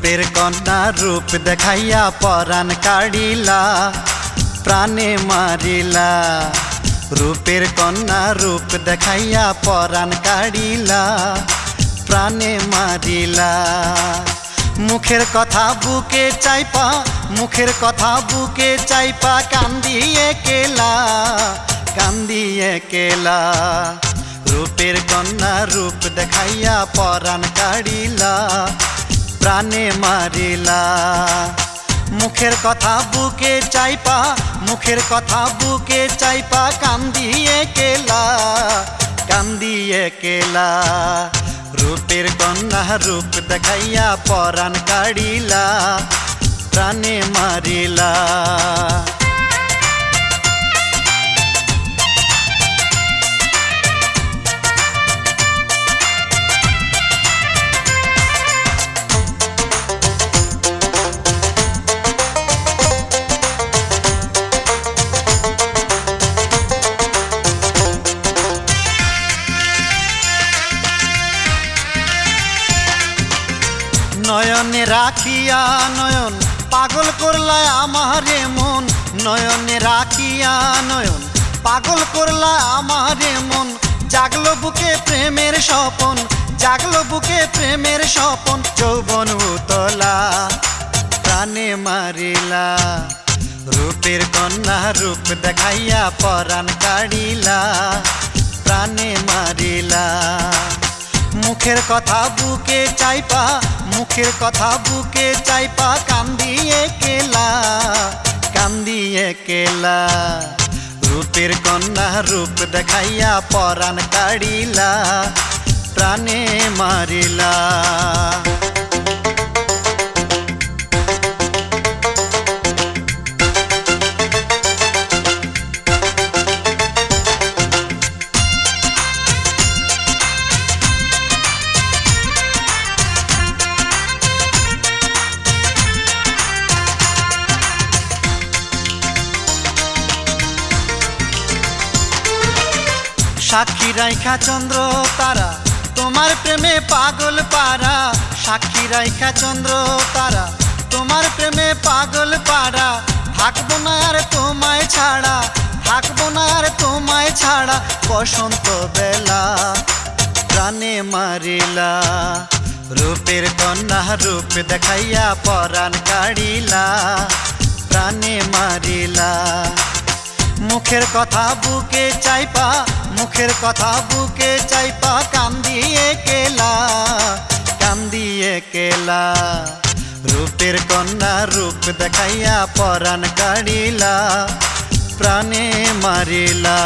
রূপের কন্যা রূপ দেখাইয়া পরাণ কাড়িলা প্রাণে মারিলা। রূপের কন্যা রূপ দেখাইয়া পরাণ কাড়িলা প্রাণে মারিলা। মুখের কথা বুকে চাইপা, মুখের কথা বুকে চাইপা কান্দিয়ে কেলা, কান্দিয়ে কেলা। রূপের কন্যা রূপ দেখাইয়া পরাণ কাড়িলা প্রাণে মারিলা। মুখের কথা বুকে চাইপা, মুখের কথা বুকে চাইপা কান্দিয়ে কেলা, কান্দিয়ে কেলা। রূপের কন্যা রূপ দেখাইয়া পরাণ কাড়িলা প্রাণে মারিলা। নয়নে রাখিয়া নয়ন পাগল করলা আমারে মন, নয়নে রাখিয়া নয়ন পাগল করলা আমারে মন। জাগলো বুকে প্রেমের স্বপন, জাগলো বুকে প্রেমের স্বপন। যৌবন উতলা প্রাণে মারিলা। রূপের কন্যা রূপ দেখাইয়া পরাণ কাড়িলা প্রাণে মারিলা। মুখের কথা বুকে চাইপা, মুখের কথা বুকে চাইপা কান্দিয়ে কেলা, কান্দিয়ে কেলা। রূপের কন্যা রূপ দেখাইয়া পরাণ কাড়িলা প্রাণে মারিলা। সাক্ষী রাইখা চন্দ্র তারা তোমার প্রেমে পাগল পারা, সাক্ষী রাইখা চন্দ্র তারা তোমার প্রেমে পাগল পারা। থাকবো না আর তোমায় ছাড়া, থাকবো না আর তোমায় ছাড়া। বসন্ত বেলা প্রাণে মারিলা। রূপের কন্যা রূপ দেখাইয়া পরাণ কাড়িলা প্রাণে মারিলা। মুখের কথা বুকে চাইপা, মুখের কথা বুকে চাইপা কান্দিয়ে কেলা, কান্দিয়ে কেলা। রূপের কন্যা রূপ দেখাইয়া পরাণ কাড়িলা প্রাণে মারিলা।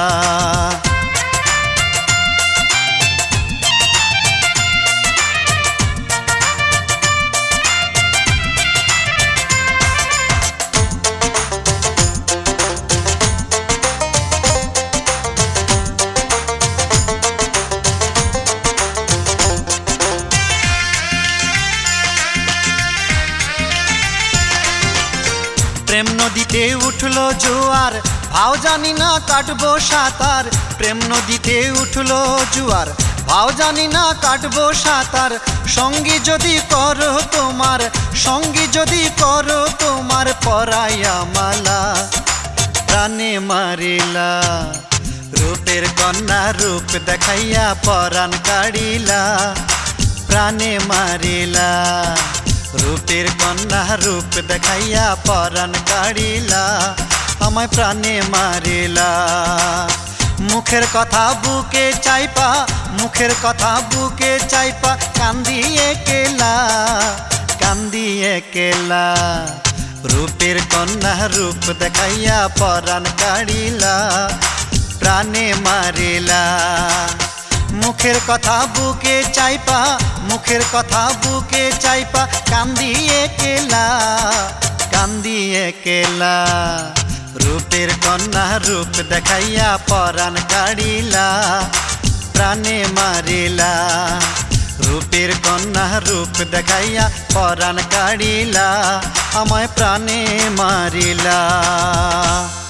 প্রেম নদীতে উঠলো জোয়ার ভাও জানি না কাটবো সাঁতার। প্রেম নদীতে উঠলো জোয়ার ভাও জানি না কাটবো সাঁতার। সঙ্গী যদি করো তোমার, সঙ্গী যদি করো তোমার পরাইয়া মালা প্রাণে মারিলা। রূপের কন্যা রূপ দেখাইয়া পরাণ কাড়িলা প্রাণে মারিলা। রূপের কন্যা রূপ দেখাইয়া পরাণ কাড়িলা আমায় প্রাণে মারিলা। মুখের কথা বুকে চাইপা, মুখের কথা বুকে চাইপা কান্দিয়ে কেলা, কান্দিয়ে কেলা। রূপের কন্যা রূপ দেখাইয়া পরাণ কাড়িলা প্রাণে মারিলা। মুখের কথা বুকে চাইপা, মুখের কথা বুকে চাইপা কান্দিয়ে কেলা, কান্দিয়ে কেলা। রূপের কন্যা রূপ দেখাইয়া পরাণ কাড়িলা প্রাণে মারিলা। রূপের কন্যা রূপ দেখাইয়া পরাণ কাড়িলা আমায় প্রাণে মারিলা।